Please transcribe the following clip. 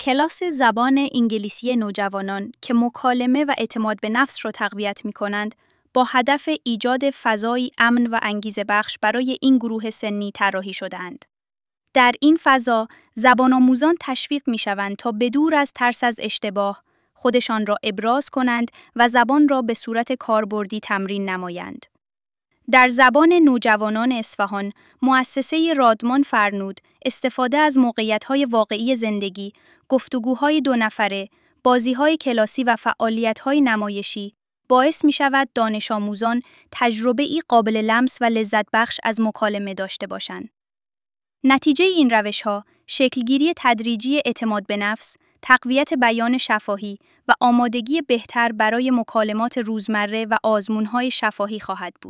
کلاس زبان انگلیسی نوجوانان که مکالمه و اعتماد به نفس را تقویت می‌کنند، با هدف ایجاد فضایی امن و انگیزه‌بخش برای این گروه سنی طراحی شده‌اند. در این فضا، زبان‌آموزان تشویق می‌شوند تا بدور از ترس از اشتباه، خودشان را ابراز کنند و زبان را به صورت کاربردی تمرین نمایند. در زبان نوجوانان اصفهان، مؤسسه رادمان فرنود استفاده از موقعیت‌های واقعی زندگی، گفتگوهای دو نفره، بازی‌های کلاسی و فعالیت‌های نمایشی باعث می‌شود دانش آموزان تجربه‌ای قابل لمس و لذت بخش از مکالمه داشته باشند. نتیجه این روش‌ها، شکلگیری تدریجی اعتماد به نفس، تقویت بیان شفاهی و آمادگی بهتر برای مکالمات روزمره و آزمون‌های شفاهی خواهد بود.